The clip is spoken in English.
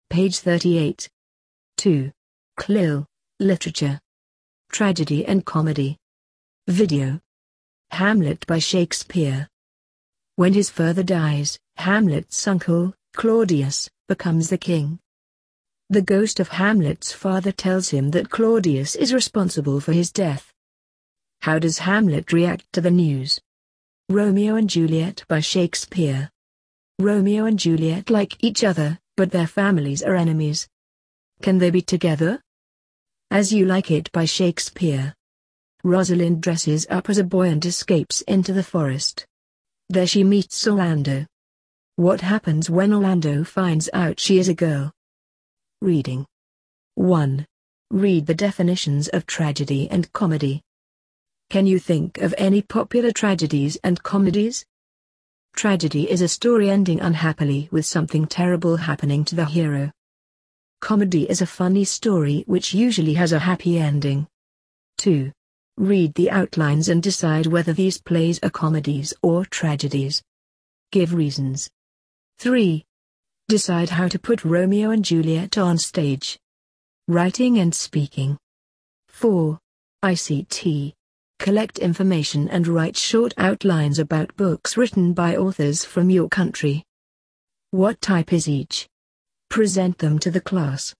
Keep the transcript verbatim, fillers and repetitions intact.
Page thirty-eight. two. Clill, Literature. Tragedy and Comedy. Video. Hamlet by Shakespeare. When his father dies, Hamlet's uncle, Claudius, becomes the king. The ghost of Hamlet's father tells him that Claudius is responsible for his death. How does Hamlet react to the news? Romeo and Juliet by Shakespeare. Romeo and Juliet like each other, but their families are enemies. Can they be together? As You Like It by Shakespeare. Rosalind dresses up as a boy and escapes into the forest. There she meets Orlando. What happens when Orlando finds out she is a girl? Reading. one. Read the definitions of tragedy and comedy. Can you think of any popular tragedies and comedies? Tragedy is a story ending unhappily with something terrible happening to the hero. Comedy is a funny story which usually has a happy ending. two. Read the outlines and decide whether these plays are comedies or tragedies. Give reasons. three. Decide how to put Romeo and Juliet on stage. Writing and speaking. four. I C T. Collect information and write short outlines about books written by authors from your country. What type is each? Present them to the class.